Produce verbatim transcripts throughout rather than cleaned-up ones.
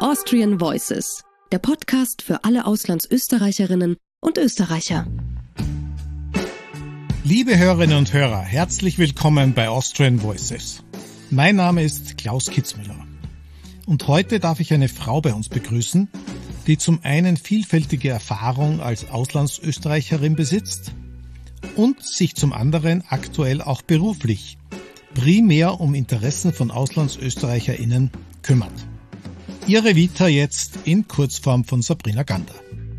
Austrian Voices, der Podcast für alle Auslandsösterreicherinnen und Österreicher. Liebe Hörerinnen und Hörer, herzlich willkommen bei Austrian Voices. Mein Name ist Klaus Kitzmüller. Und heute darf ich eine Frau bei uns begrüßen, die zum einen vielfältige Erfahrung als Auslandsösterreicherin besitzt und sich zum anderen aktuell auch beruflich primär um Interessen von AuslandsösterreicherInnen kümmert. Ihre Vita jetzt in Kurzform von Sabrina Gander.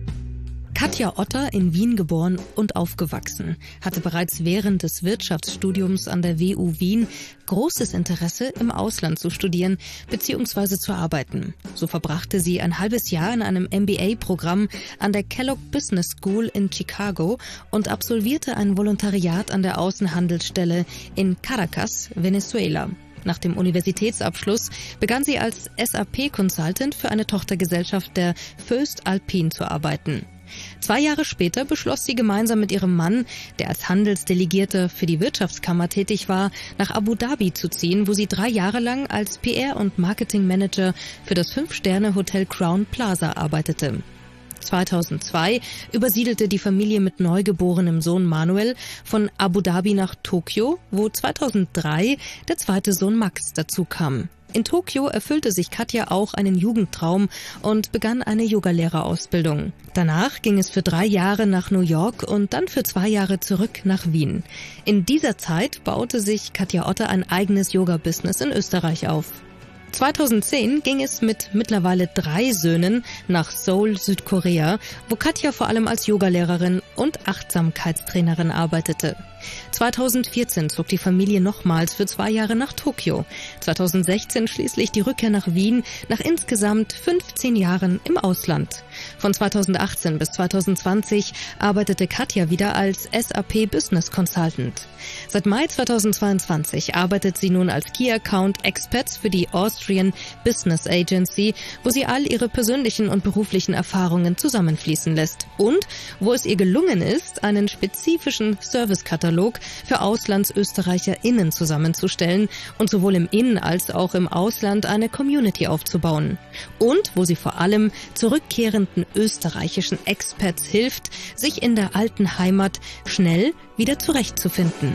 Katja Otter, in Wien geboren und aufgewachsen, hatte bereits während des Wirtschaftsstudiums an der W U Wien großes Interesse, im Ausland zu studieren bzw. zu arbeiten. So verbrachte sie ein halbes Jahr in einem M B A-Programm an der Kellogg Business School in Chicago und absolvierte ein Volontariat an der Außenhandelsstelle in Caracas, Venezuela. Nach dem Universitätsabschluss begann sie als S A P-Consultant für eine Tochtergesellschaft der Föst Alpine zu arbeiten. Zwei Jahre später beschloss sie gemeinsam mit ihrem Mann, der als Handelsdelegierter für die Wirtschaftskammer tätig war, nach Abu Dhabi zu ziehen, wo sie drei Jahre lang als P R- und Marketingmanager für das Fünf-Sterne-Hotel Crown Plaza arbeitete. zweitausendzwei übersiedelte die Familie mit neugeborenem Sohn Manuel von Abu Dhabi nach Tokio, wo zweitausenddrei der zweite Sohn Max dazukam. In Tokio erfüllte sich Katja auch einen Jugendtraum und begann eine Yogalehrerausbildung. Danach ging es für drei Jahre nach New York und dann für zwei Jahre zurück nach Wien. In dieser Zeit baute sich Katja Otter ein eigenes Yoga-Business in Österreich auf. zweitausendzehn ging es mit mittlerweile drei Söhnen nach Seoul, Südkorea, wo Katja vor allem als Yogalehrerin und Achtsamkeitstrainerin arbeitete. zweitausendvierzehn zog die Familie nochmals für zwei Jahre nach Tokio. zweitausendsechzehn schließlich die Rückkehr nach Wien nach insgesamt fünfzehn Jahren im Ausland. Von zweitausendachtzehn bis zweitausendzwanzig arbeitete Katja wieder als S A P Business Consultant. Seit Mai zweitausendzweiundzwanzig arbeitet sie nun als Key Account Expert für die Austrian Business Agency, wo sie all ihre persönlichen und beruflichen Erfahrungen zusammenfließen lässt und wo es ihr gelungen ist, einen spezifischen Servicekatalog für AuslandsösterreicherInnen zusammenzustellen und sowohl im In- als auch im Ausland eine Community aufzubauen. Und wo sie vor allem zurückkehrenden österreichischen Expats hilft, sich in der alten Heimat schnell wieder zurechtzufinden.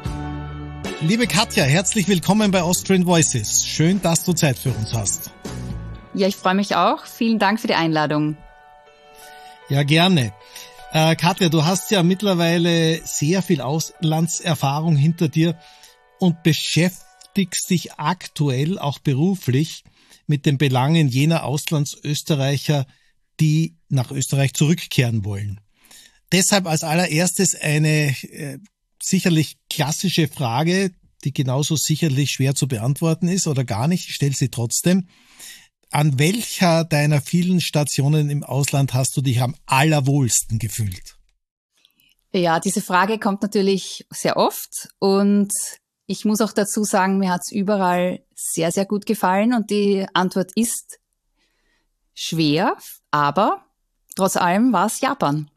Liebe Katja, herzlich willkommen bei Austrian Voices. Schön, dass du Zeit für uns hast. Ja, ich freue mich auch. Vielen Dank für die Einladung. Ja, gerne. Äh, Katja, du hast ja mittlerweile sehr viel Auslandserfahrung hinter dir und beschäftigst dich aktuell auch beruflich mit den Belangen jener Auslandsösterreicher, die nach Österreich zurückkehren wollen. Deshalb als allererstes eine äh, sicherlich klassische Frage, die genauso sicherlich schwer zu beantworten ist oder gar nicht, ich stelle sie trotzdem. An welcher deiner vielen Stationen im Ausland hast du dich am allerwohlsten gefühlt? Ja, diese Frage kommt natürlich sehr oft und ich muss auch dazu sagen, mir hat's überall sehr, sehr gut gefallen und die Antwort ist schwer, aber trotz allem war es Japan.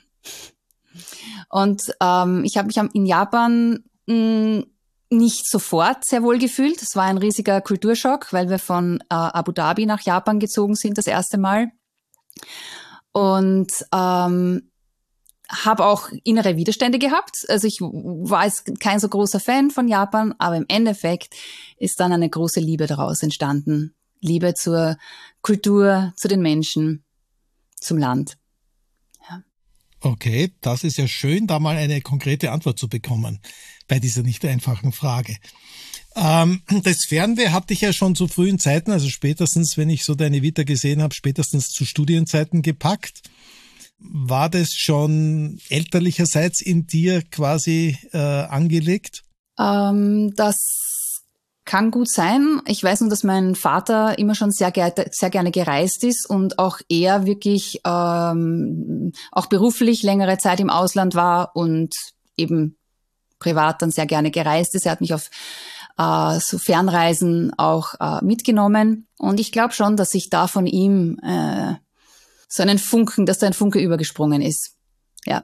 Und ähm, ich habe mich in Japan mh, nicht sofort sehr wohl gefühlt. Es war ein riesiger Kulturschock, weil wir von äh, Abu Dhabi nach Japan gezogen sind das erste Mal. Und ähm, habe auch innere Widerstände gehabt. Also ich war jetzt kein so großer Fan von Japan, aber im Endeffekt ist dann eine große Liebe daraus entstanden. Liebe zur Kultur, zu den Menschen, zum Land. Okay, das ist ja schön, da mal eine konkrete Antwort zu bekommen bei dieser nicht einfachen Frage. Ähm, das Fernweh hat dich ja schon zu frühen Zeiten, also spätestens, wenn ich so deine Vita gesehen habe, spätestens zu Studienzeiten gepackt. War das schon elterlicherseits in dir quasi äh, angelegt? Ähm, das kann gut sein. Ich weiß nur, dass mein Vater immer schon sehr, ge- sehr gerne gereist ist und auch er wirklich ähm, auch beruflich längere Zeit im Ausland war und eben privat dann sehr gerne gereist ist. Er hat mich auf äh, so Fernreisen auch äh, mitgenommen und ich glaube schon, dass ich da von ihm äh, so einen Funken, dass da ein Funke übergesprungen ist. Ja.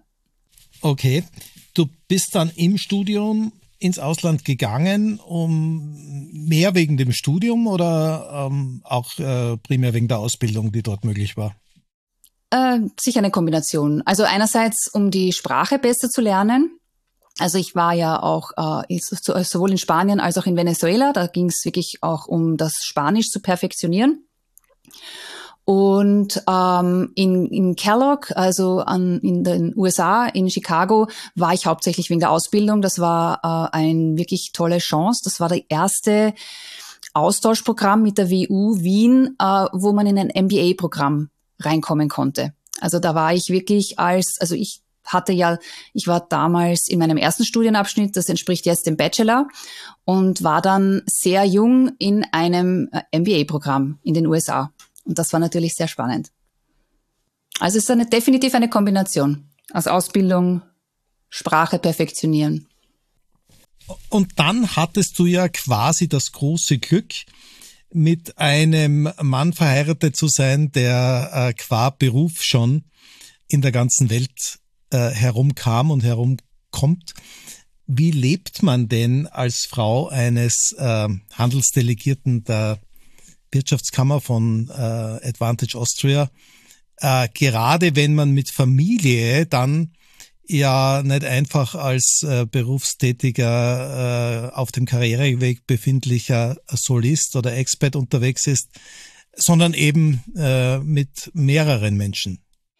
Okay. Du bist dann im Studium ins Ausland gegangen, um mehr wegen dem Studium oder ähm, auch äh, primär wegen der Ausbildung, die dort möglich war? Äh, sicher eine Kombination. Also einerseits, um die Sprache besser zu lernen. Also ich war ja auch äh, sowohl in Spanien als auch in Venezuela. Da ging es wirklich auch um das Spanisch zu perfektionieren. Und ähm, in, in Kellogg, also an, in den U S A, in Chicago, war ich hauptsächlich wegen der Ausbildung. Das war äh, eine wirklich tolle Chance. Das war das erste Austauschprogramm mit der W U Wien, äh, wo man in ein M B A-Programm reinkommen konnte. Also da war ich wirklich als, also ich hatte ja, ich war damals in meinem ersten Studienabschnitt, das entspricht jetzt dem Bachelor, und war dann sehr jung in einem M B A-Programm in den U S A. Und das war natürlich sehr spannend. Also es ist eine, definitiv eine Kombination aus Ausbildung, Sprache perfektionieren. Und dann hattest du ja quasi das große Glück, mit einem Mann verheiratet zu sein, der äh, qua Beruf schon in der ganzen Welt äh, herumkam und herumkommt. Wie lebt man denn als Frau eines äh, Handelsdelegierten der Wirtschaftskammer von äh, Advantage Austria, äh, gerade wenn man mit Familie dann ja nicht einfach als äh, berufstätiger, äh, auf dem Karriereweg befindlicher Solist oder Expat unterwegs ist, sondern eben äh, mit mehreren Menschen.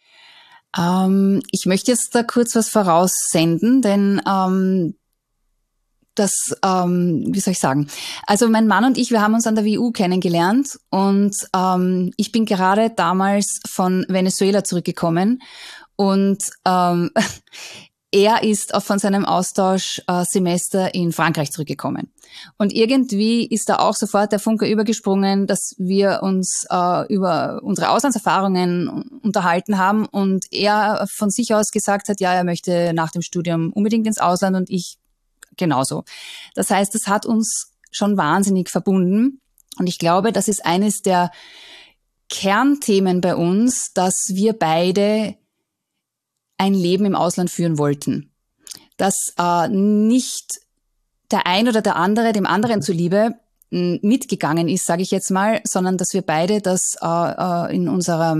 Ähm, ich möchte jetzt da kurz was voraussenden, denn ähm, das, ähm, wie soll ich sagen? Also mein Mann und ich, wir haben uns an der W U kennengelernt und ähm, ich bin gerade damals von Venezuela zurückgekommen und ähm, er ist auch von seinem Austauschsemester in Frankreich zurückgekommen. Und irgendwie ist da auch sofort der Funke übergesprungen, dass wir uns äh, über unsere Auslandserfahrungen unterhalten haben und er von sich aus gesagt hat, ja, er möchte nach dem Studium unbedingt ins Ausland und ich genauso. Das heißt, das hat uns schon wahnsinnig verbunden. Und ich glaube, das ist eines der Kernthemen bei uns, dass wir beide ein Leben im Ausland führen wollten. Dass äh, nicht der ein oder der andere dem anderen zuliebe m, mitgegangen ist, sage ich jetzt mal, sondern dass wir beide das äh, äh, in unserer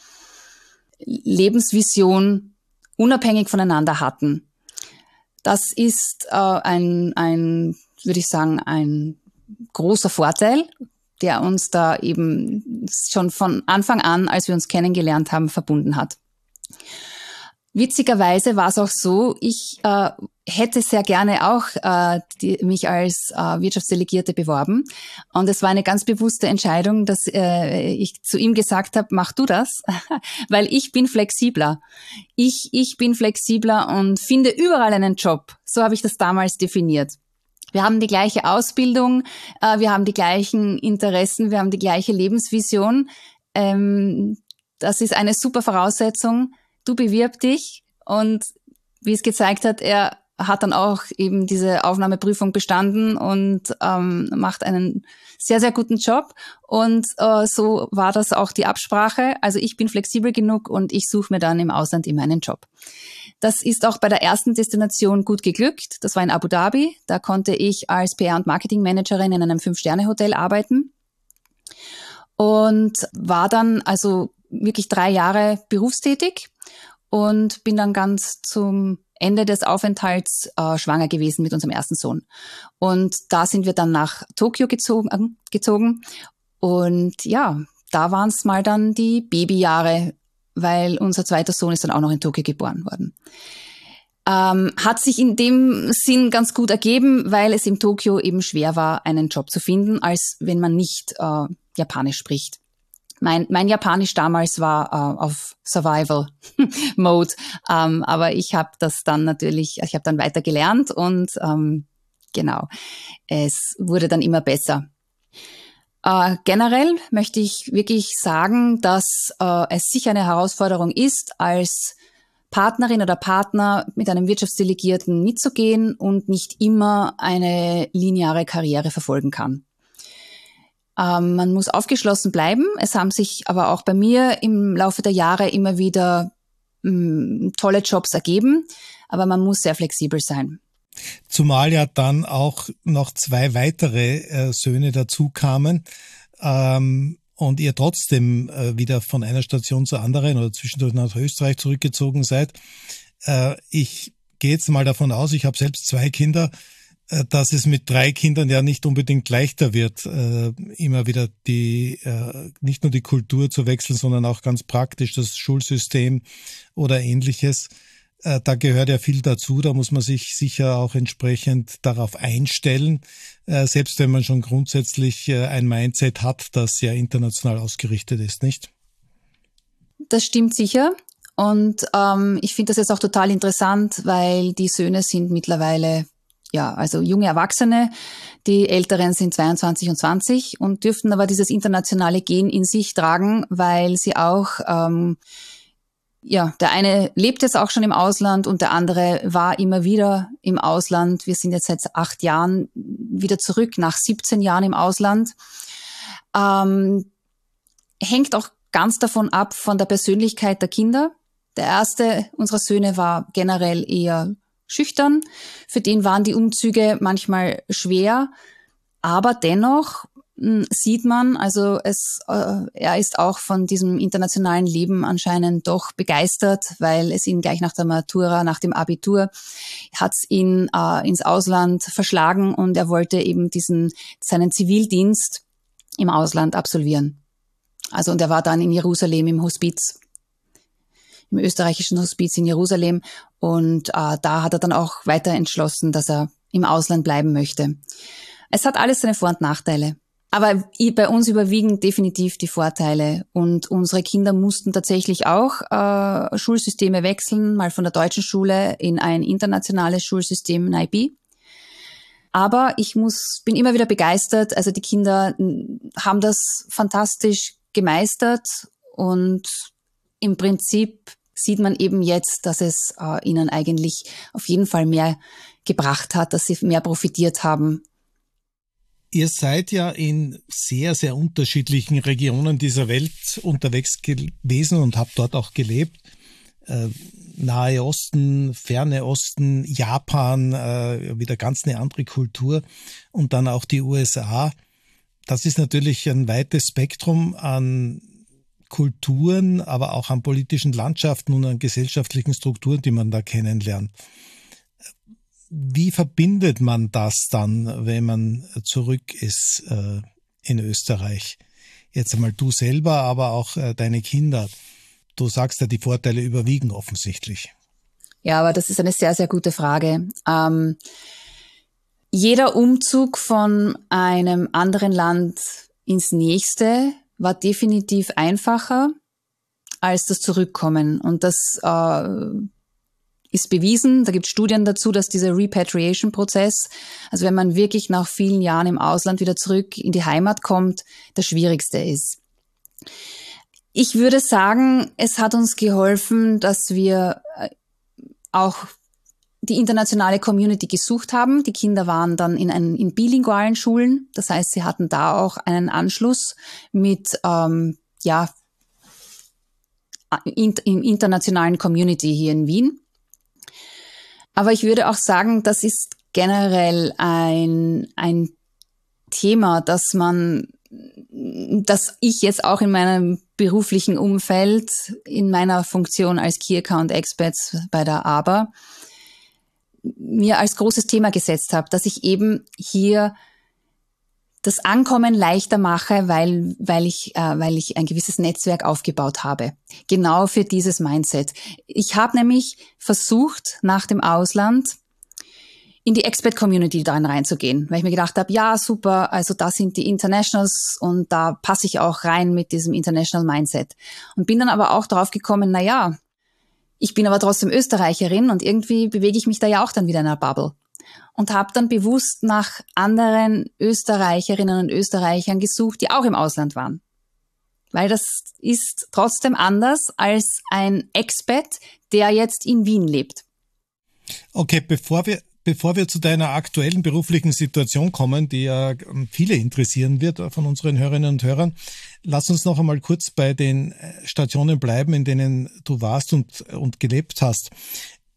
Lebensvision unabhängig voneinander hatten. Das ist äh, ein, ein, würde ich sagen, ein großer Vorteil, der uns da eben schon von Anfang an, als wir uns kennengelernt haben, verbunden hat. Witzigerweise war es auch so, ich äh, hätte sehr gerne auch äh, die, mich als äh, Wirtschaftsdelegierte beworben. Und es war eine ganz bewusste Entscheidung, dass äh, ich zu ihm gesagt habe, mach du das, weil ich bin flexibler. Ich, ich bin flexibler und finde überall einen Job. So habe ich das damals definiert. Wir haben die gleiche Ausbildung, äh, wir haben die gleichen Interessen, wir haben die gleiche Lebensvision. Ähm, das ist eine super Voraussetzung. Du bewirb dich und wie es gezeigt hat, er hat dann auch eben diese Aufnahmeprüfung bestanden und ähm, macht einen sehr, sehr guten Job. Und äh, so war das auch die Absprache. Also ich bin flexibel genug und ich suche mir dann im Ausland immer einen Job. Das ist auch bei der ersten Destination gut geglückt. Das war in Abu Dhabi. Da konnte ich als P R- und Marketingmanagerin in einem Fünf-Sterne-Hotel arbeiten und war dann also wirklich drei Jahre berufstätig und bin dann ganz zum Ende des Aufenthalts äh, schwanger gewesen mit unserem ersten Sohn. Und da sind wir dann nach Tokio gezogen, äh, gezogen. Und ja, da waren es mal dann die Babyjahre, weil unser zweiter Sohn ist dann auch noch in Tokio geboren worden. Ähm, hat sich in dem Sinn ganz gut ergeben, weil es in Tokio eben schwer war, einen Job zu finden, als wenn man nicht äh, Japanisch spricht. Mein, mein Japanisch damals war äh, auf Survival-Mode, ähm, aber ich habe das dann natürlich, ich habe dann weiter gelernt und ähm, genau, es wurde dann immer besser. Äh, generell möchte ich wirklich sagen, dass äh, es sicher eine Herausforderung ist, als Partnerin oder Partner mit einem Wirtschaftsdelegierten mitzugehen und nicht immer eine lineare Karriere verfolgen kann. Ähm, man muss aufgeschlossen bleiben. Es haben sich aber auch bei mir im Laufe der Jahre immer wieder mh, tolle Jobs ergeben, aber man muss sehr flexibel sein. Zumal ja dann auch noch zwei weitere äh, Söhne dazu kamen ähm, und ihr trotzdem äh, wieder von einer Station zur anderen oder zwischendurch nach Österreich zurückgezogen seid. Äh, ich gehe jetzt mal davon aus, ich habe selbst zwei Kinder, äh, dass es mit drei Kindern ja nicht unbedingt leichter wird, äh, immer wieder die äh, nicht nur die Kultur zu wechseln, sondern auch ganz praktisch das Schulsystem oder Ähnliches. Da gehört ja viel dazu, da muss man sich sicher auch entsprechend darauf einstellen, selbst wenn man schon grundsätzlich ein Mindset hat, das ja international ausgerichtet ist, nicht? Das stimmt sicher und ähm, ich finde das jetzt auch total interessant, weil die Söhne sind mittlerweile, ja, also junge Erwachsene, die Älteren sind zweiundzwanzig und zwanzig und dürften aber dieses internationale Gen in sich tragen, weil sie auch ähm, Ja, der eine lebt jetzt auch schon im Ausland und der andere war immer wieder im Ausland. Wir sind jetzt seit acht Jahren wieder zurück, nach siebzehn Jahren im Ausland. Ähm, hängt auch ganz davon ab, von der Persönlichkeit der Kinder. Der erste unserer Söhne war generell eher schüchtern. Für den waren die Umzüge manchmal schwer, aber dennoch sieht man, also es, äh, er ist auch von diesem internationalen Leben anscheinend doch begeistert, weil es ihn gleich nach der Matura, nach dem Abitur, hat's ihn äh, ins Ausland verschlagen und er wollte eben diesen seinen Zivildienst im Ausland absolvieren. Also und er war dann in Jerusalem im Hospiz, im österreichischen Hospiz in Jerusalem und äh, da hat er dann auch weiter entschlossen, dass er im Ausland bleiben möchte. Es hat alles seine Vor- und Nachteile. Aber bei uns überwiegen definitiv die Vorteile und unsere Kinder mussten tatsächlich auch äh, Schulsysteme wechseln, mal von der deutschen Schule in ein internationales Schulsystem in I B. Aber ich muss, bin immer wieder begeistert, also die Kinder haben das fantastisch gemeistert und im Prinzip sieht man eben jetzt, dass es äh, ihnen eigentlich auf jeden Fall mehr gebracht hat, dass sie mehr profitiert haben. Ihr seid ja in sehr, sehr unterschiedlichen Regionen dieser Welt unterwegs gewesen und habt dort auch gelebt. Äh, Nahe Osten, Ferne Osten, Japan, äh, wieder ganz eine andere Kultur und dann auch die U S A. Das ist natürlich ein weites Spektrum an Kulturen, aber auch an politischen Landschaften und an gesellschaftlichen Strukturen, die man da kennenlernt. Wie verbindet man das dann, wenn man zurück ist äh, in Österreich? Jetzt einmal du selber, aber auch äh, deine Kinder. Du sagst ja, die Vorteile überwiegen offensichtlich. Ja, aber das ist eine sehr, sehr gute Frage. Ähm, jeder Umzug von einem anderen Land ins nächste war definitiv einfacher als das Zurückkommen. Und das äh, ist bewiesen, da gibt es Studien dazu, dass dieser Repatriation-Prozess, also wenn man wirklich nach vielen Jahren im Ausland wieder zurück in die Heimat kommt, das Schwierigste ist. Ich würde sagen, es hat uns geholfen, dass wir auch die internationale Community gesucht haben. Die Kinder waren dann in, einen, in bilingualen Schulen, das heißt, sie hatten da auch einen Anschluss mit ähm, ja in, im internationalen Community hier in Wien. Aber ich würde auch sagen, das ist generell ein, ein Thema, dass man, dass ich jetzt auch in meinem beruflichen Umfeld, in meiner Funktion als Key Account Expert bei der A B A, mir als großes Thema gesetzt habe, dass ich eben hier das Ankommen leichter mache, weil, weil ich, äh, weil ich ein gewisses Netzwerk aufgebaut habe. Genau für dieses Mindset. Ich habe nämlich versucht, nach dem Ausland in die Expat-Community dann reinzugehen, weil ich mir gedacht habe, ja, super, also da sind die Internationals und da passe ich auch rein mit diesem International Mindset. Und bin dann aber auch drauf gekommen, na ja, ich bin aber trotzdem Österreicherin und irgendwie bewege ich mich da ja auch dann wieder in einer Bubble. Und habe dann bewusst nach anderen Österreicherinnen und Österreichern gesucht, die auch im Ausland waren. Weil das ist trotzdem anders als ein Expat, der jetzt in Wien lebt. Okay, bevor wir Bevor wir zu deiner aktuellen beruflichen Situation kommen, die ja viele interessieren wird von unseren Hörerinnen und Hörern, lass uns noch einmal kurz bei den Stationen bleiben, in denen du warst und, und gelebt hast.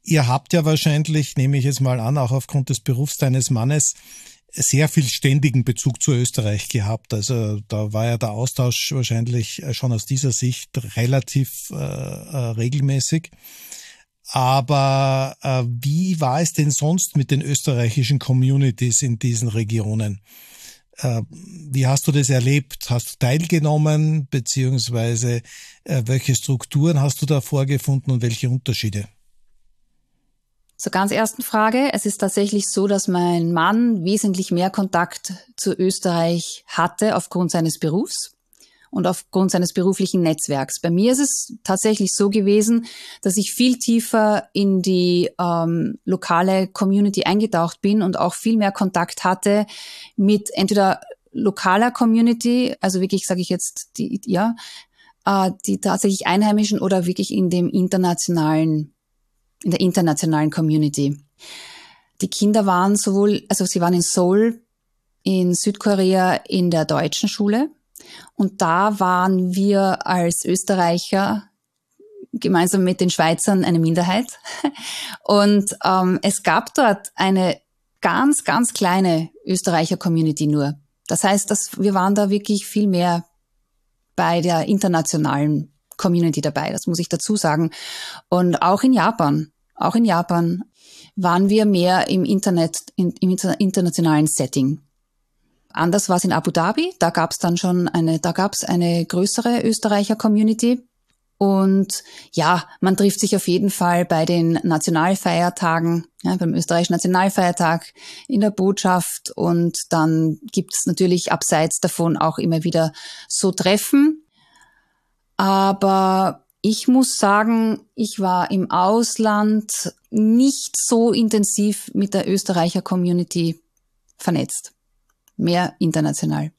Ihr habt ja wahrscheinlich, nehme ich jetzt mal an, auch aufgrund des Berufs deines Mannes, sehr viel ständigen Bezug zu Österreich gehabt. Also da war ja der Austausch wahrscheinlich schon aus dieser Sicht relativ äh, äh, regelmäßig. Aber äh, wie war es denn sonst mit den österreichischen Communities in diesen Regionen? Äh, wie hast du das erlebt? Hast du teilgenommen, beziehungsweise äh, welche Strukturen hast du da vorgefunden und welche Unterschiede? Zur ganz ersten Frage. Es ist tatsächlich so, dass mein Mann wesentlich mehr Kontakt zu Österreich hatte aufgrund seines Berufs und aufgrund seines beruflichen Netzwerks. Bei mir ist es tatsächlich so gewesen, dass ich viel tiefer in die ähm, lokale Community eingetaucht bin und auch viel mehr Kontakt hatte mit entweder lokaler Community, also wirklich, sage ich jetzt, die ja, äh, die tatsächlich Einheimischen oder wirklich in dem internationalen in der internationalen Community. Die Kinder waren sowohl, also sie waren in Seoul, in Südkorea, in der deutschen Schule. Und da waren wir als Österreicher gemeinsam mit den Schweizern eine Minderheit. Und ähm, es gab dort eine ganz, ganz kleine Österreicher-Community nur. Das heißt, dass wir waren da wirklich viel mehr bei der internationalen Community dabei, das muss ich dazu sagen. Und auch in Japan, auch in Japan waren wir mehr im Internet, in, im internationalen Setting. Anders war es in Abu Dhabi, da gab es dann schon eine, da gab es eine größere Österreicher-Community. Und ja, man trifft sich auf jeden Fall bei den Nationalfeiertagen, ja, beim österreichischen Nationalfeiertag in der Botschaft. Und dann gibt es natürlich abseits davon auch immer wieder so Treffen. Aber ich muss sagen, ich war im Ausland nicht so intensiv mit der Österreicher Community vernetzt. Mehr international.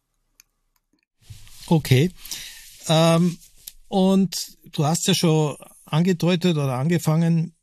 Okay. Ähm, und du hast ja schon angedeutet oder angefangen,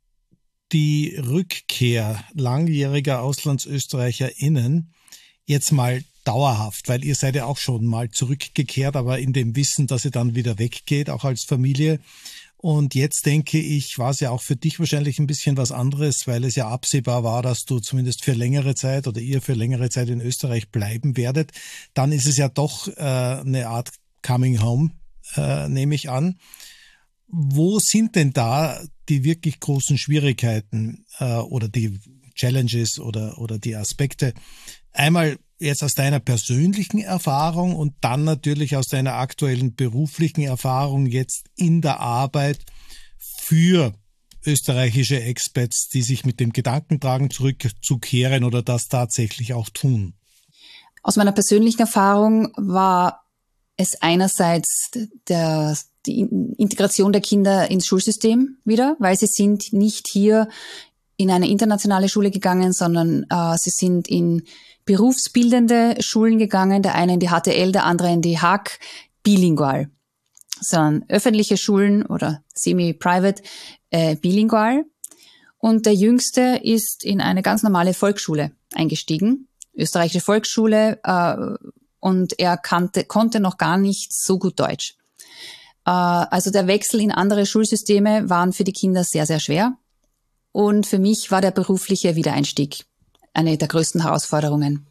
die Rückkehr langjähriger AuslandsösterreicherInnen jetzt mal dauerhaft, weil ihr seid ja auch schon mal zurückgekehrt, aber in dem Wissen, dass ihr dann wieder weggeht, auch als Familie. Und jetzt denke ich, war es ja auch für dich wahrscheinlich ein bisschen was anderes, weil es ja absehbar war, dass du zumindest für längere Zeit oder ihr für längere Zeit in Österreich bleiben werdet. Dann ist es ja doch äh, eine Art Coming Home, äh, nehme ich an. Wo sind denn da die wirklich großen Schwierigkeiten äh, oder die Challenges oder, oder die Aspekte? Einmal jetzt aus deiner persönlichen Erfahrung und dann natürlich aus deiner aktuellen beruflichen Erfahrung jetzt in der Arbeit für österreichische Expats, die sich mit dem Gedanken tragen, zurückzukehren oder das tatsächlich auch tun. Aus meiner persönlichen Erfahrung war es einerseits der, die Integration der Kinder ins Schulsystem wieder, weil sie sind nicht hier in eine internationale Schule gegangen, sondern äh, sie sind in berufsbildende Schulen gegangen, der eine in die H T L, der andere in die H A K, bilingual. Sondern öffentliche Schulen oder semi-private, äh, bilingual. Und der Jüngste ist in eine ganz normale Volksschule eingestiegen, österreichische Volksschule, äh, und er kannte, konnte noch gar nicht so gut Deutsch. Äh, also der Wechsel in andere Schulsysteme waren für die Kinder sehr, sehr schwer. Und für mich war der berufliche Wiedereinstieg eine der größten Herausforderungen.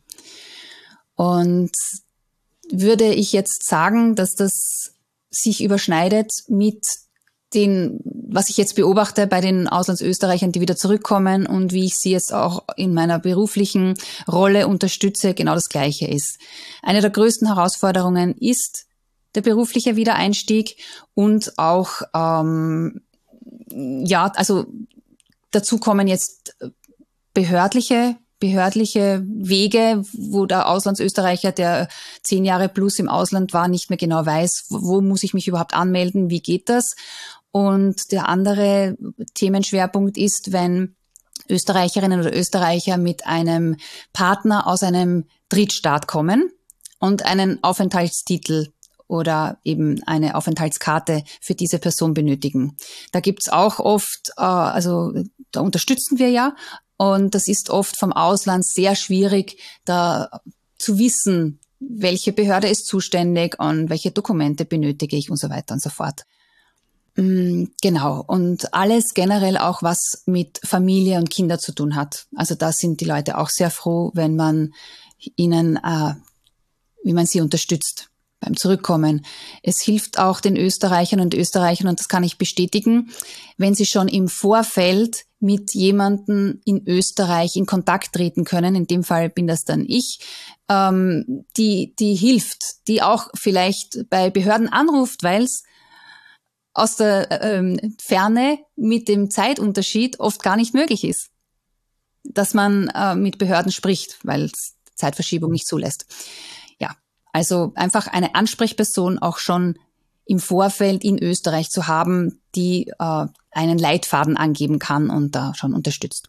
Und würde ich jetzt sagen, dass das sich überschneidet mit den, was ich jetzt beobachte bei den Auslandsösterreichern, die wieder zurückkommen und wie ich sie jetzt auch in meiner beruflichen Rolle unterstütze, genau das Gleiche ist. Eine der größten Herausforderungen ist der berufliche Wiedereinstieg und auch, ähm, ja, also dazu kommen jetzt behördliche behördliche Wege, wo der Auslandsösterreicher, der zehn Jahre plus im Ausland war, nicht mehr genau weiß, wo muss ich mich überhaupt anmelden, wie geht das? Und der andere Themenschwerpunkt ist, wenn Österreicherinnen oder Österreicher mit einem Partner aus einem Drittstaat kommen und einen Aufenthaltstitel oder eben eine Aufenthaltskarte für diese Person benötigen. Da gibt's auch oft, äh, also da unterstützen wir ja, und das ist oft vom Ausland sehr schwierig, da zu wissen, welche Behörde ist zuständig und welche Dokumente benötige ich und so weiter und so fort. Genau. Und alles generell auch, was mit Familie und Kinder zu tun hat. Also da sind die Leute auch sehr froh, wenn man ihnen, äh, wie man sie unterstützt beim Zurückkommen. Es hilft auch den Österreichern und Österreichern, und das kann ich bestätigen, wenn sie schon im Vorfeld mit jemandem in Österreich in Kontakt treten können. In dem Fall bin das dann ich, ähm, die, die hilft, die auch vielleicht bei Behörden anruft, weil es aus der ähm, Ferne mit dem Zeitunterschied oft gar nicht möglich ist, dass man äh, mit Behörden spricht, weil es Zeitverschiebung nicht zulässt. Ja, also einfach eine Ansprechperson auch schon im Vorfeld in Österreich zu haben, die äh, einen Leitfaden angeben kann und da schon unterstützt.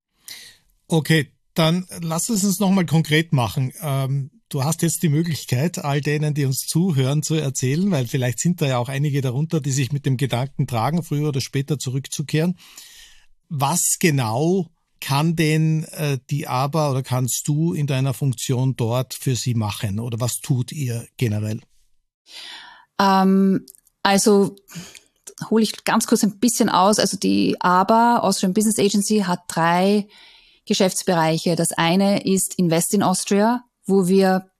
Okay, dann lass es uns nochmal konkret machen. Ähm Du hast jetzt die Möglichkeit, all denen, die uns zuhören, zu erzählen, weil vielleicht sind da ja auch einige darunter, die sich mit dem Gedanken tragen, früher oder später zurückzukehren. Was genau kann denn äh, die A B A oder kannst du in deiner Funktion dort für sie machen? Oder was tut ihr generell? Ähm, also hole ich ganz kurz ein bisschen aus. Also die A B A, Austrian Business Agency, hat drei Geschäftsbereiche. Das eine ist Invest in Austria, wo wir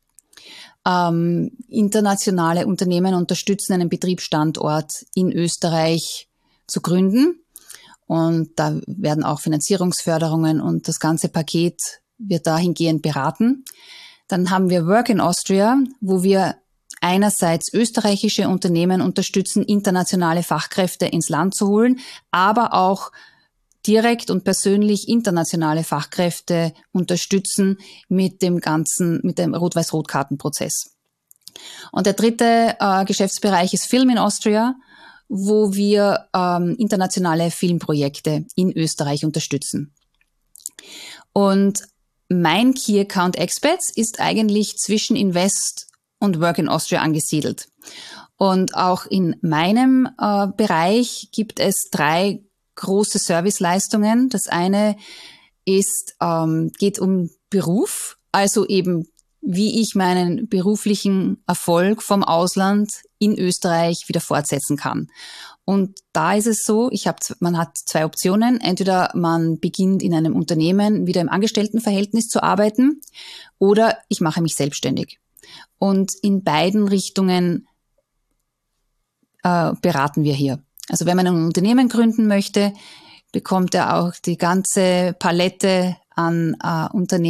ähm, internationale Unternehmen unterstützen, einen Betriebsstandort in Österreich zu gründen. Und da werden auch Finanzierungsförderungen und das ganze Paket wird dahingehend beraten. Dann haben wir Work in Austria, wo wir einerseits österreichische Unternehmen unterstützen, internationale Fachkräfte ins Land zu holen, aber auch direkt und persönlich internationale Fachkräfte unterstützen mit dem ganzen, mit dem Rot-Weiß-Rot-Kartenprozess. Und der dritte äh, Geschäftsbereich ist Film in Austria, wo wir ähm, internationale Filmprojekte in Österreich unterstützen. Und mein Key Account Experts ist eigentlich zwischen Invest und Work in Austria angesiedelt. Und auch in meinem äh, Bereich gibt es drei große Serviceleistungen. Das eine ist, ähm, geht um Beruf, also eben wie ich meinen beruflichen Erfolg vom Ausland in Österreich wieder fortsetzen kann. Und da ist es so, ich hab, man hat zwei Optionen. Entweder man beginnt in einem Unternehmen wieder im Angestelltenverhältnis zu arbeiten oder ich mache mich selbstständig. Und in beiden Richtungen äh, beraten wir hier. Also wenn man ein Unternehmen gründen möchte, bekommt er auch die ganze Palette an äh,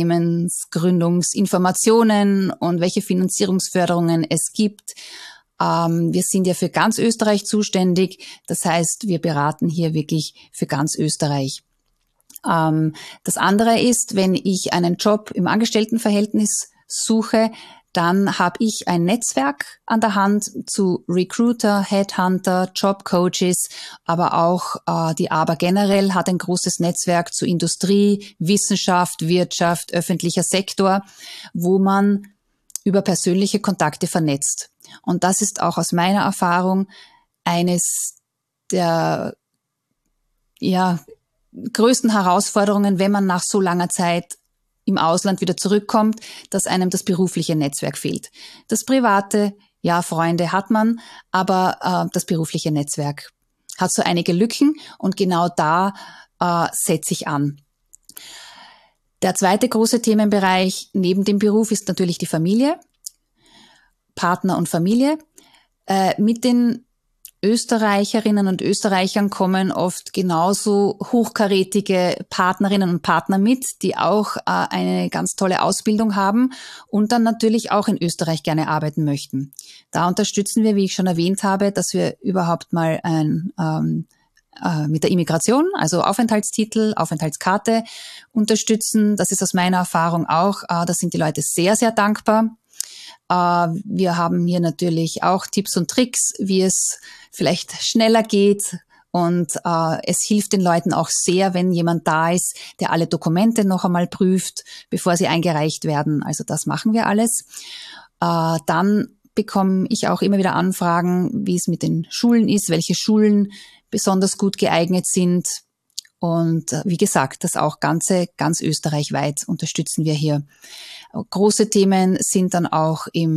Unternehmensgründungsinformationen und welche Finanzierungsförderungen es gibt. Ähm, wir sind ja für ganz Österreich zuständig. Das heißt, wir beraten hier wirklich für ganz Österreich. Ähm, das andere ist, wenn ich einen Job im Angestelltenverhältnis suche, dann habe ich ein Netzwerk an der Hand zu Recruiter, Headhunter, Jobcoaches, aber auch äh, die A B A generell hat ein großes Netzwerk zu Industrie, Wissenschaft, Wirtschaft, öffentlicher Sektor, wo man über persönliche Kontakte vernetzt. Und das ist auch aus meiner Erfahrung eines der ja, größten Herausforderungen, wenn man nach so langer Zeit im Ausland wieder zurückkommt, dass einem das berufliche Netzwerk fehlt. Das private, ja, Freunde hat man, aber äh, das berufliche Netzwerk hat so einige Lücken und genau da äh, setze ich an. Der zweite große Themenbereich neben dem Beruf ist natürlich die Familie, Partner und Familie. Äh, mit den Österreicherinnen und Österreichern kommen oft genauso hochkarätige Partnerinnen und Partner mit, die auch äh, eine ganz tolle Ausbildung haben und dann natürlich auch in Österreich gerne arbeiten möchten. Da unterstützen wir, wie ich schon erwähnt habe, dass wir überhaupt mal ein, ähm, äh, mit der Immigration, also Aufenthaltstitel, Aufenthaltskarte unterstützen. Das ist aus meiner Erfahrung auch, äh, da sind die Leute sehr, sehr dankbar. Wir haben hier natürlich auch Tipps und Tricks, wie es vielleicht schneller geht. Und äh, es hilft den Leuten auch sehr, wenn jemand da ist, der alle Dokumente noch einmal prüft, bevor sie eingereicht werden. Also das machen wir alles. Äh, dann bekomme ich auch immer wieder Anfragen, wie es mit den Schulen ist, welche Schulen besonders gut geeignet sind. Und wie gesagt, das auch ganze, ganz österreichweit unterstützen wir hier. Große Themen sind dann auch im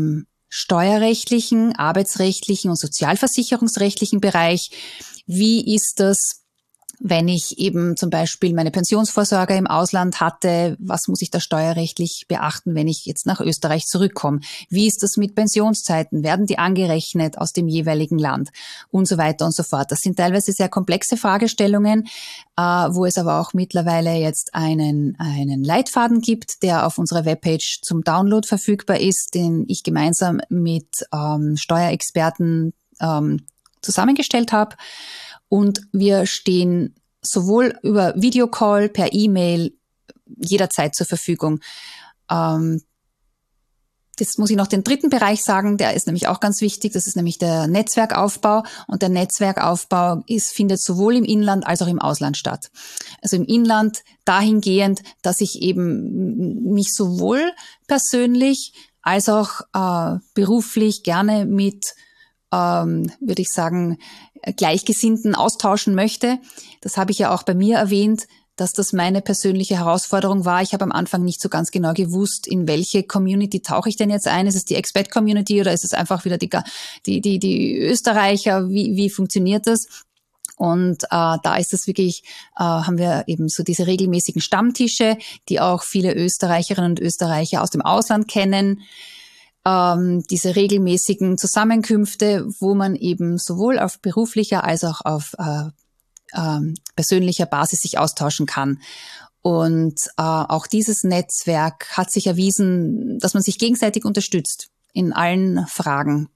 steuerrechtlichen, arbeitsrechtlichen und sozialversicherungsrechtlichen Bereich. Wie ist das, wenn ich eben zum Beispiel meine Pensionsvorsorge im Ausland hatte? Was muss ich da steuerrechtlich beachten, wenn ich jetzt nach Österreich zurückkomme? Wie ist das mit Pensionszeiten? Werden die angerechnet aus dem jeweiligen Land? Und so weiter und so fort. Das sind teilweise sehr komplexe Fragestellungen, äh, wo es aber auch mittlerweile jetzt einen, einen Leitfaden gibt, der auf unserer Webpage zum Download verfügbar ist, den ich gemeinsam mit ähm, Steuerexperten ähm, zusammengestellt habe. Und wir stehen sowohl über Videocall, per E-Mail jederzeit zur Verfügung. Ähm, jetzt muss ich noch den dritten Bereich sagen, der ist nämlich auch ganz wichtig. Das ist nämlich der Netzwerkaufbau. Und der Netzwerkaufbau ist, findet sowohl im Inland als auch im Ausland statt. Also im Inland dahingehend, dass ich eben mich sowohl persönlich als auch äh, beruflich gerne mit, ähm, würde ich sagen, Gleichgesinnten austauschen möchte. Das habe ich ja auch bei mir erwähnt, dass das meine persönliche Herausforderung war. Ich habe am Anfang nicht so ganz genau gewusst, in welche Community tauche ich denn jetzt ein? Ist es die Expat-Community oder ist es einfach wieder die, die, die, die Österreicher? Wie, wie funktioniert das? Und äh, da ist es wirklich, äh, haben wir eben so diese regelmäßigen Stammtische, die auch viele Österreicherinnen und Österreicher aus dem Ausland kennen. Ähm, diese regelmäßigen Zusammenkünfte, wo man eben sowohl auf beruflicher als auch auf äh, äh, persönlicher Basis sich austauschen kann. Und äh, auch dieses Netzwerk hat sich erwiesen, dass man sich gegenseitig unterstützt in allen Fragen.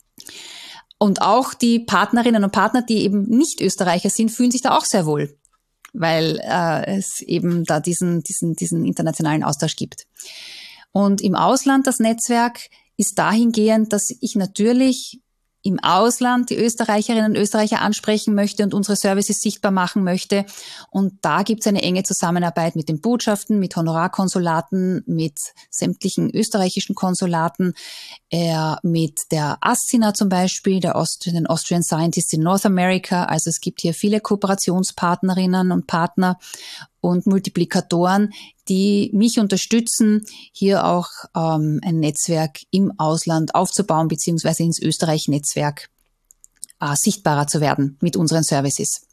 Und auch die Partnerinnen und Partner, die eben nicht Österreicher sind, fühlen sich da auch sehr wohl, weil äh, es eben da diesen, diesen, diesen internationalen Austausch gibt. Und im Ausland das Netzwerk ist dahingehend, dass ich natürlich im Ausland die Österreicherinnen und Österreicher ansprechen möchte und unsere Services sichtbar machen möchte. Und da gibt es eine enge Zusammenarbeit mit den Botschaften, mit Honorarkonsulaten, mit sämtlichen österreichischen Konsulaten, äh, mit der ASSINA zum Beispiel, der Aust- den Austrian Scientists in North America. Also es gibt hier viele Kooperationspartnerinnen und Partner und Multiplikatoren, die mich unterstützen, hier auch ähm, ein Netzwerk im Ausland aufzubauen, beziehungsweise ins Österreich-Netzwerk äh, sichtbarer zu werden mit unseren Services.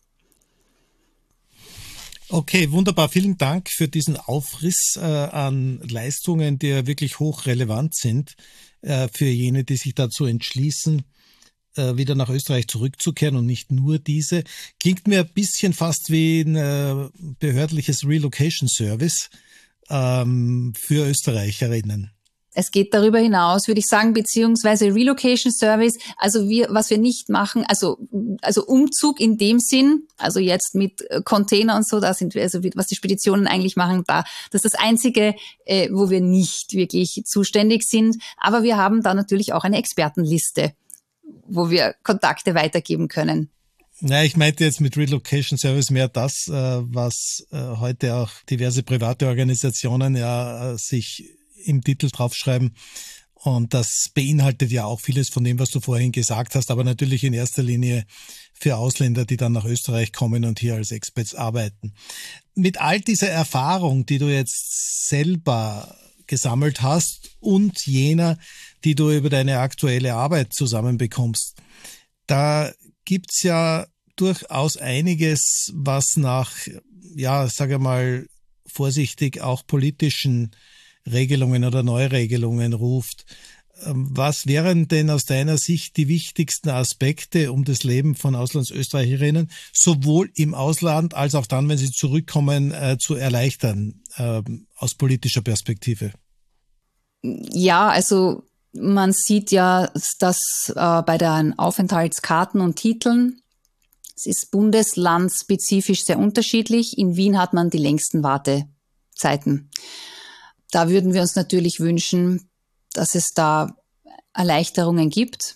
Okay, wunderbar. Vielen Dank für diesen Aufriss äh, an Leistungen, die ja wirklich hochrelevant sind äh, für jene, die sich dazu entschließen, wieder nach Österreich zurückzukehren und nicht nur diese. Klingt mir ein bisschen fast wie ein äh, behördliches Relocation Service ähm, für Österreicherinnen. Es geht darüber hinaus, würde ich sagen, beziehungsweise Relocation Service. Also wir, was wir nicht machen, also, also Umzug in dem Sinn, also jetzt mit Container und so, da sind wir, also was die Speditionen eigentlich machen, da, das ist das Einzige, äh, wo wir nicht wirklich zuständig sind. Aber wir haben da natürlich auch eine Expertenliste, wo wir Kontakte weitergeben können. Ja, ich meinte jetzt mit Relocation Service mehr das, was heute auch diverse private Organisationen ja sich im Titel draufschreiben. Und das beinhaltet ja auch vieles von dem, was du vorhin gesagt hast, aber natürlich in erster Linie für Ausländer, die dann nach Österreich kommen und hier als Expats arbeiten. Mit all dieser Erfahrung, die du jetzt selber gesammelt hast und jener, die du über deine aktuelle Arbeit zusammenbekommst. Da gibt's ja durchaus einiges, was nach, ja, sage mal vorsichtig, auch politischen Regelungen oder Neuregelungen ruft. Was wären denn aus deiner Sicht die wichtigsten Aspekte, um das Leben von Auslandsösterreicherinnen sowohl im Ausland als auch dann, wenn sie zurückkommen, äh, zu erleichtern, äh, aus politischer Perspektive? Ja, also man sieht ja, dass äh, bei den Aufenthaltskarten und Titeln, es ist bundeslandspezifisch sehr unterschiedlich. In Wien hat man die längsten Wartezeiten. Da würden wir uns natürlich wünschen, dass es da Erleichterungen gibt.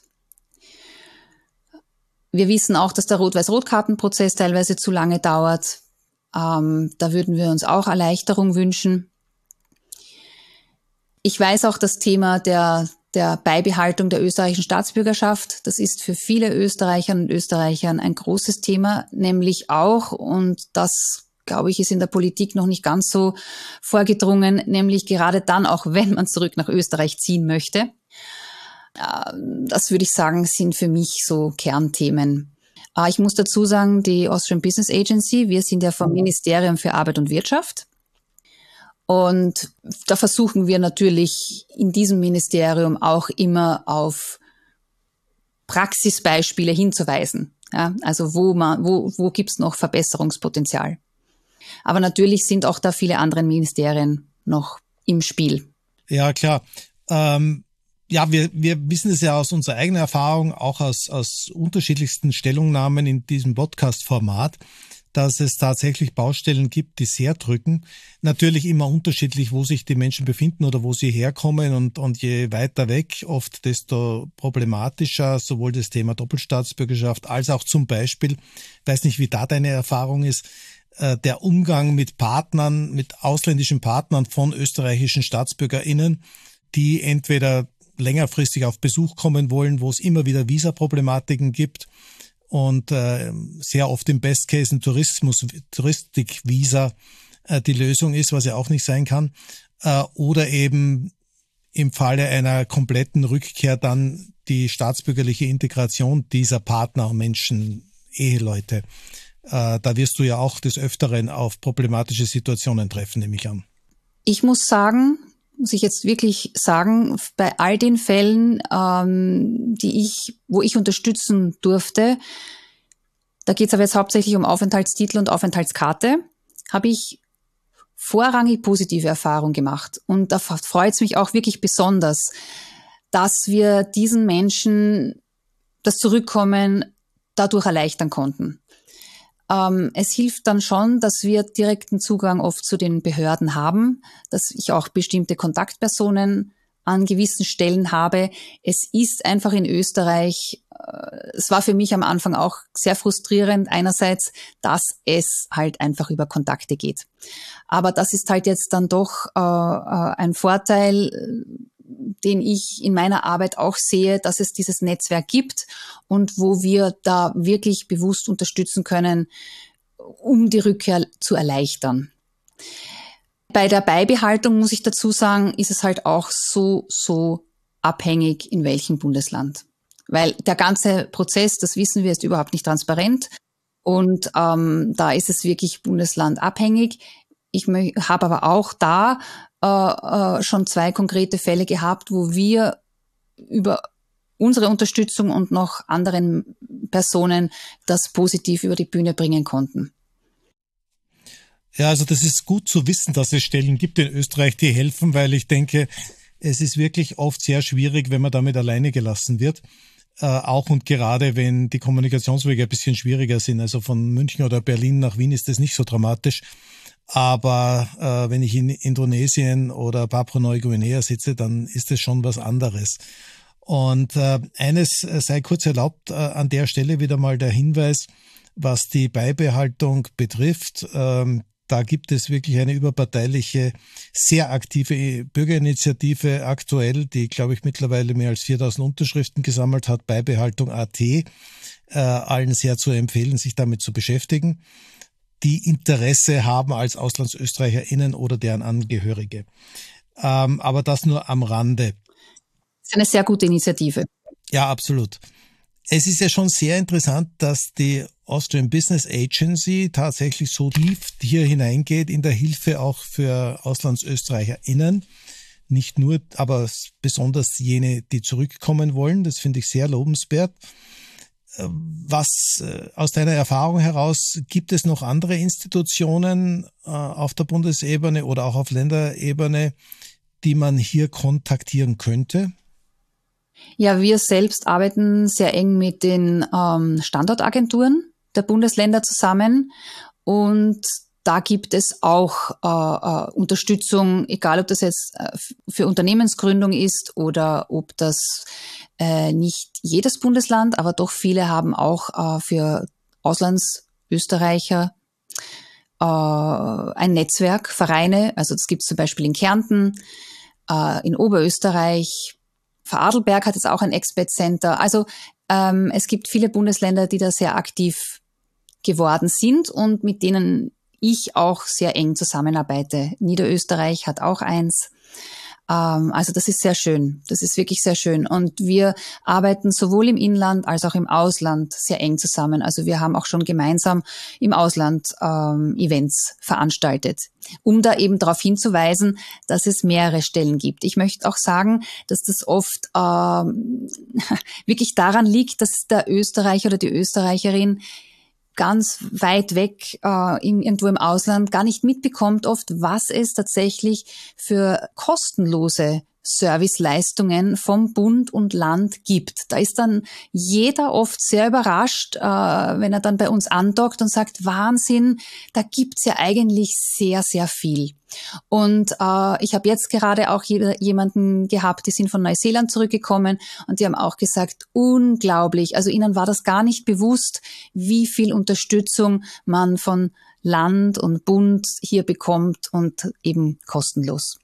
Wir wissen auch, dass der Rot-Weiß-Rot-Kartenprozess teilweise zu lange dauert. Ähm, da würden wir uns auch Erleichterung wünschen. Ich weiß auch das Thema der, der Beibehaltung der österreichischen Staatsbürgerschaft. Das ist für viele Österreicherinnen und Österreicher ein großes Thema, nämlich auch, und das, glaube ich, ist in der Politik noch nicht ganz so vorgedrungen, nämlich gerade dann auch, wenn man zurück nach Österreich ziehen möchte, Das würde ich sagen, sind für mich so Kernthemen. Ich muss dazu sagen, die Austrian Business Agency, wir sind ja vom Ministerium für Arbeit und Wirtschaft. Und da versuchen wir natürlich in diesem Ministerium auch immer auf Praxisbeispiele hinzuweisen. Ja, also wo man, wo, wo gibt's noch Verbesserungspotenzial? Aber natürlich sind auch da viele andere Ministerien noch im Spiel. Ja, klar. Ähm, ja, wir, wir wissen es ja aus unserer eigenen Erfahrung, auch aus, aus unterschiedlichsten Stellungnahmen in diesem Podcast-Format, dass es tatsächlich Baustellen gibt, die sehr drücken. Natürlich immer unterschiedlich, wo sich die Menschen befinden oder wo sie herkommen, und, und je weiter weg, oft desto problematischer, sowohl das Thema Doppelstaatsbürgerschaft als auch zum Beispiel, weiß nicht, wie da deine Erfahrung ist, äh, der Umgang mit Partnern, mit ausländischen Partnern von österreichischen StaatsbürgerInnen, die entweder längerfristig auf Besuch kommen wollen, wo es immer wieder Visaproblematiken gibt, und äh, sehr oft im Best Case ein Tourismus, Touristikvisa äh, die Lösung ist, was ja auch nicht sein kann. Äh, oder eben im Falle einer kompletten Rückkehr dann die staatsbürgerliche Integration dieser Partner, Menschen, Eheleute. Äh, da wirst du ja auch des Öfteren auf problematische Situationen treffen, nehme ich an. Ich muss sagen, muss ich jetzt wirklich sagen, bei all den Fällen, ähm, die ich, wo ich unterstützen durfte, da geht es aber jetzt hauptsächlich um Aufenthaltstitel und Aufenthaltskarte, habe ich vorrangig positive Erfahrungen gemacht. Und da freut es mich auch wirklich besonders, dass wir diesen Menschen das Zurückkommen dadurch erleichtern konnten. Ähm, es hilft dann schon, dass wir direkten Zugang oft zu den Behörden haben, dass ich auch bestimmte Kontaktpersonen an gewissen Stellen habe. Es ist einfach in Österreich, äh, es war für mich am Anfang auch sehr frustrierend einerseits, dass es halt einfach über Kontakte geht. Aber das ist halt jetzt dann doch äh, äh, ein Vorteil, den ich in meiner Arbeit auch sehe, dass es dieses Netzwerk gibt und wo wir da wirklich bewusst unterstützen können, um die Rückkehr zu erleichtern. Bei der Beibehaltung, muss ich dazu sagen, ist es halt auch so, so abhängig, in welchem Bundesland. Weil der ganze Prozess, das wissen wir, ist überhaupt nicht transparent, und ähm, da ist es wirklich bundeslandabhängig. Ich habe aber auch da äh, äh, schon zwei konkrete Fälle gehabt, wo wir über unsere Unterstützung und noch anderen Personen das positiv über die Bühne bringen konnten. Ja, also das ist gut zu wissen, dass es Stellen gibt in Österreich, die helfen, weil ich denke, es ist wirklich oft sehr schwierig, wenn man damit alleine gelassen wird. Äh, auch und gerade, wenn die Kommunikationswege ein bisschen schwieriger sind. Also von München oder Berlin nach Wien ist das nicht so dramatisch. Aber äh, wenn ich in Indonesien oder Papua-Neuguinea sitze, dann ist es schon was anderes. Und äh, eines sei kurz erlaubt, äh, an der Stelle wieder mal der Hinweis, was die Beibehaltung betrifft. Ähm, da gibt es wirklich eine überparteiliche, sehr aktive Bürgerinitiative aktuell, die, glaube ich, mittlerweile mehr als viertausend Unterschriften gesammelt hat, Beibehaltung Punkt at. Äh, allen sehr zu empfehlen, sich damit zu beschäftigen, die Interesse haben als AuslandsösterreicherInnen oder deren Angehörige. Ähm, aber das nur am Rande. Das ist eine sehr gute Initiative. Ja, absolut. Es ist ja schon sehr interessant, dass die Austrian Business Agency tatsächlich so tief hier hineingeht in der Hilfe auch für AuslandsösterreicherInnen. Nicht nur, aber besonders jene, die zurückkommen wollen. Das finde ich sehr lobenswert. Was aus deiner Erfahrung heraus, gibt es noch andere Institutionen auf der Bundesebene oder auch auf Länderebene, die man hier kontaktieren könnte? Ja, wir selbst arbeiten sehr eng mit den ähm, Standortagenturen der Bundesländer zusammen, und da gibt es auch äh, äh, Unterstützung, egal ob das jetzt äh, für Unternehmensgründung ist oder ob das äh, nicht jedes Bundesland, aber doch viele haben auch äh, für Auslandsösterreicher äh, ein Netzwerk, Vereine. Also das gibt es zum Beispiel in Kärnten, äh, in Oberösterreich. Vorarlberg hat jetzt auch ein Expat Center. Also ähm, es gibt viele Bundesländer, die da sehr aktiv geworden sind und mit denen ich auch sehr eng zusammenarbeite. Niederösterreich hat auch eins. Ähm, also das ist sehr schön. Das ist wirklich sehr schön. Und wir arbeiten sowohl im Inland als auch im Ausland sehr eng zusammen. Also wir haben auch schon gemeinsam im Ausland ähm, Events veranstaltet, um da eben darauf hinzuweisen, dass es mehrere Stellen gibt. Ich möchte auch sagen, dass das oft ähm, wirklich daran liegt, dass der Österreicher oder die Österreicherin ganz weit weg, äh, im, irgendwo im Ausland, gar nicht mitbekommt oft, was es tatsächlich für kostenlose Serviceleistungen vom Bund und Land gibt. Da ist dann jeder oft sehr überrascht, äh, wenn er dann bei uns andockt und sagt, Wahnsinn, da gibt's ja eigentlich sehr, sehr viel. Und äh, ich habe jetzt gerade auch je- jemanden gehabt, die sind von Neuseeland zurückgekommen und die haben auch gesagt, unglaublich, also ihnen war das gar nicht bewusst, wie viel Unterstützung man von Land und Bund hier bekommt und eben kostenlos.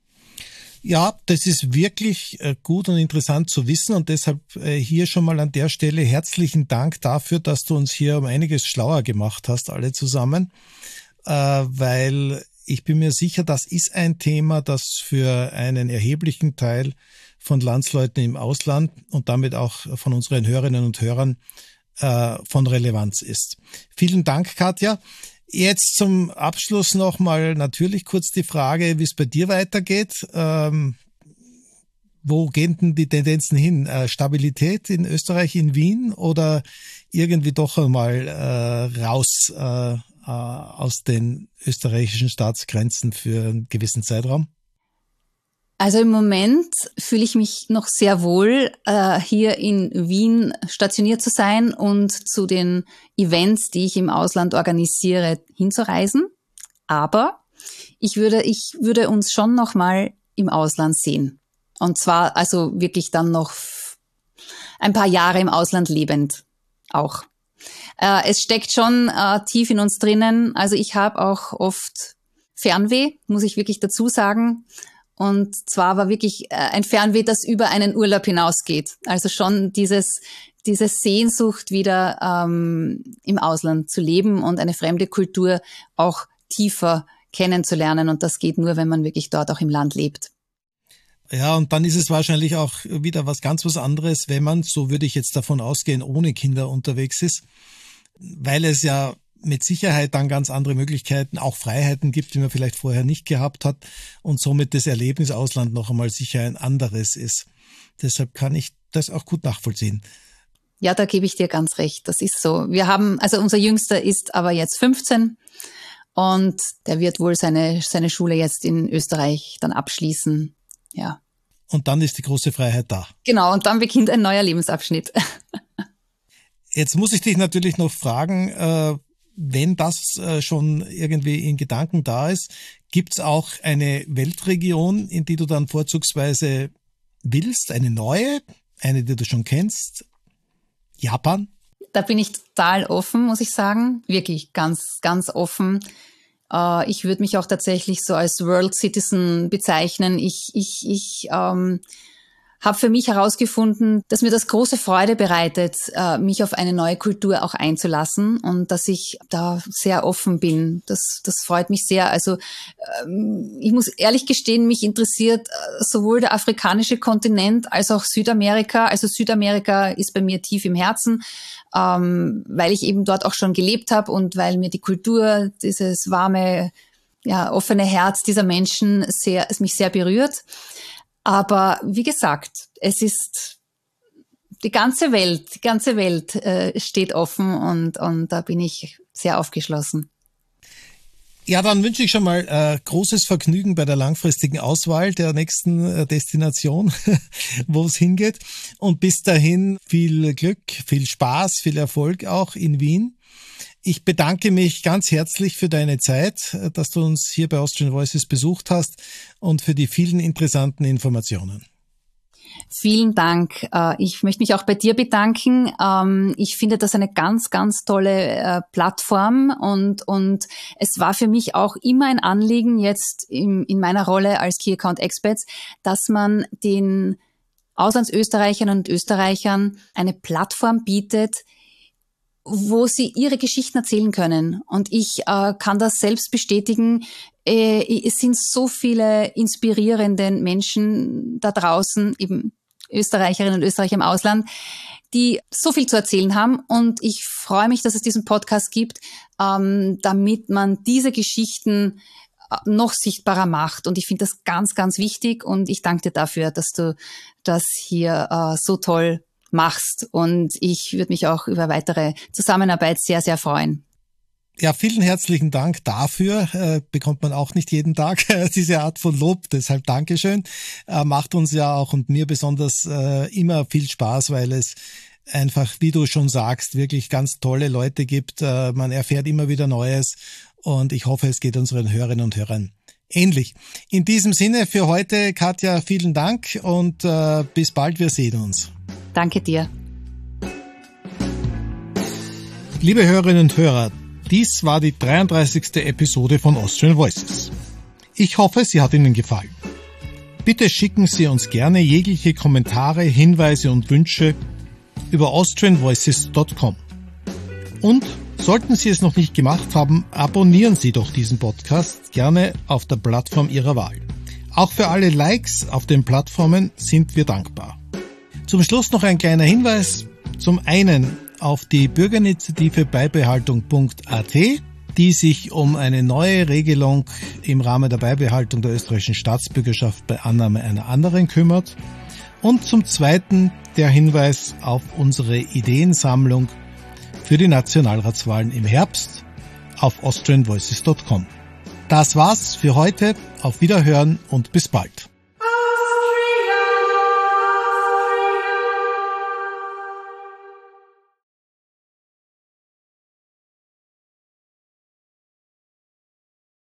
Ja, das ist wirklich gut und interessant zu wissen und deshalb hier schon mal an der Stelle herzlichen Dank dafür, dass du uns hier um einiges schlauer gemacht hast, alle zusammen, weil ich bin mir sicher, das ist ein Thema, das für einen erheblichen Teil von Landsleuten im Ausland und damit auch von unseren Hörerinnen und Hörern von Relevanz ist. Vielen Dank, Katja. Jetzt zum Abschluss nochmal natürlich kurz die Frage, wie es bei dir weitergeht. Ähm, wo gehen denn die Tendenzen hin? Äh, Stabilität in Österreich, in Wien oder irgendwie doch einmal äh, raus äh, äh, aus den österreichischen Staatsgrenzen für einen gewissen Zeitraum? Also im Moment fühle ich mich noch sehr wohl, äh, hier in Wien stationiert zu sein und zu den Events, die ich im Ausland organisiere, hinzureisen. Aber ich würde, ich würde uns schon noch mal im Ausland sehen. Und zwar also wirklich dann noch ein paar Jahre im Ausland lebend auch. Äh, es steckt schon äh, tief in uns drinnen. Also ich habe auch oft Fernweh, muss ich wirklich dazu sagen. Und zwar war wirklich ein Fernweh, das über einen Urlaub hinausgeht. Also schon dieses, diese Sehnsucht, wieder ähm, im Ausland zu leben und eine fremde Kultur auch tiefer kennenzulernen. Und das geht nur, wenn man wirklich dort auch im Land lebt. Ja, und dann ist es wahrscheinlich auch wieder was ganz was anderes, wenn man, so würde ich jetzt davon ausgehen, ohne Kinder unterwegs ist, weil es ja mit Sicherheit dann ganz andere Möglichkeiten, auch Freiheiten gibt, die man vielleicht vorher nicht gehabt hat und somit das Erlebnis Ausland noch einmal sicher ein anderes ist. Deshalb kann ich das auch gut nachvollziehen. Ja, da gebe ich dir ganz recht. Das ist so. Wir haben, also unser Jüngster ist aber jetzt fünfzehn und der wird wohl seine, seine Schule jetzt in Österreich dann abschließen. Ja. Und dann ist die große Freiheit da. Genau, und dann beginnt ein neuer Lebensabschnitt. Jetzt muss ich dich natürlich noch fragen, äh, wenn das äh, schon irgendwie in Gedanken da ist, gibt es auch eine Weltregion, in die du dann vorzugsweise willst? Eine neue? Eine, die du schon kennst? Japan? Da bin ich total offen, muss ich sagen. Wirklich ganz, ganz offen. Äh, ich würde mich auch tatsächlich so als World Citizen bezeichnen. Ich, ich, ich ähm, habe für mich herausgefunden, dass mir das große Freude bereitet, mich auf eine neue Kultur auch einzulassen und dass ich da sehr offen bin. Das, das freut mich sehr. Also ich muss ehrlich gestehen, mich interessiert sowohl der afrikanische Kontinent als auch Südamerika. Also Südamerika ist bei mir tief im Herzen, weil ich eben dort auch schon gelebt habe und weil mir die Kultur, dieses warme, ja, offene Herz dieser Menschen sehr, es mich sehr berührt. Aber wie gesagt, es ist die ganze Welt, die ganze Welt äh, steht offen und, und da bin ich sehr aufgeschlossen. Ja, dann wünsche ich schon mal äh, großes Vergnügen bei der langfristigen Auswahl der nächsten äh, Destination, wo es hingeht. Und bis dahin viel Glück, viel Spaß, viel Erfolg auch in Wien. Ich bedanke mich ganz herzlich für deine Zeit, dass du uns hier bei Austrian Voices besucht hast und für die vielen interessanten Informationen. Vielen Dank. Ich möchte mich auch bei dir bedanken. Ich finde das eine ganz, ganz tolle Plattform und, und es war für mich auch immer ein Anliegen jetzt in, in meiner Rolle als Key Account Experts, dass man den Auslandsösterreichern und Österreichern eine Plattform bietet, wo sie ihre Geschichten erzählen können. Und ich äh, kann das selbst bestätigen. Äh, es sind so viele inspirierende Menschen da draußen, eben Österreicherinnen und Österreicher im Ausland, die so viel zu erzählen haben. Und ich freue mich, dass es diesen Podcast gibt, ähm, damit man diese Geschichten noch sichtbarer macht. Und ich finde das ganz, ganz wichtig. Und ich danke dir dafür, dass du das hier äh, so toll machst. Und ich würde mich auch über weitere Zusammenarbeit sehr, sehr freuen. Ja, vielen herzlichen Dank dafür. Äh, bekommt man auch nicht jeden Tag äh, diese Art von Lob. Deshalb Dankeschön. Äh, macht uns ja auch und mir besonders äh, immer viel Spaß, weil es einfach, wie du schon sagst, wirklich ganz tolle Leute gibt. Äh, man erfährt immer wieder Neues und ich hoffe, es geht unseren Hörerinnen und Hörern ähnlich. In diesem Sinne für heute, Katja, vielen Dank und äh, bis bald, wir sehen uns. Danke dir. Liebe Hörerinnen und Hörer, dies war die dreiunddreißigste Episode von Austrian Voices. Ich hoffe, sie hat Ihnen gefallen. Bitte schicken Sie uns gerne jegliche Kommentare, Hinweise und Wünsche über austrian voices dot com. Und sollten Sie es noch nicht gemacht haben, abonnieren Sie doch diesen Podcast gerne auf der Plattform Ihrer Wahl. Auch für alle Likes auf den Plattformen sind wir dankbar. Zum Schluss noch ein kleiner Hinweis. Zum einen auf die Bürgerinitiative beibehaltung punkt a t, die sich um eine neue Regelung im Rahmen der Beibehaltung der österreichischen Staatsbürgerschaft bei Annahme einer anderen kümmert. Und zum zweiten der Hinweis auf unsere Ideensammlung für die Nationalratswahlen im Herbst auf austrian voices dot com. Das war's für heute. Auf Wiederhören und bis bald.